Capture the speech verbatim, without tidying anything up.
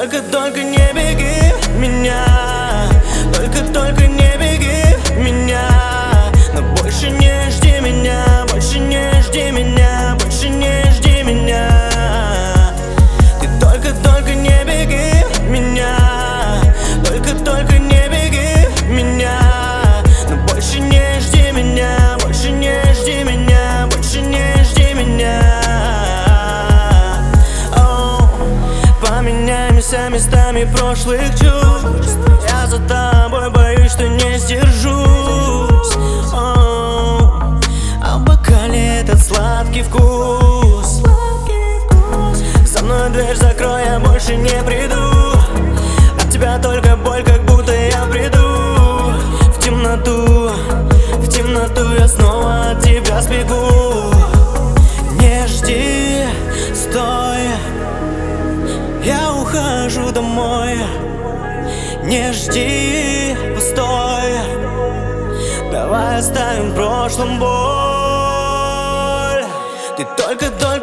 только-только не беги меня, только-только не беги меня, но больше не жди меня, больше не жди меня, больше не жди меня. Ты только-только не беги меня, только-только не беги меня, но больше не жди меня, больше не жди меня, больше не жди меня. Поменяемся местами прошлых чувств. Я за тобой боюсь, что не сдержусь. Оу, а в бокале этот сладкий вкус. За мной дверь закрой, я больше не приду. От тебя только боль, как будто я приду. В темноту, в темноту я снова от тебя сбегу. Не жди, стой, я ухожу домой. Не жди, постой, давай оставим в прошлом боль. Ты только-только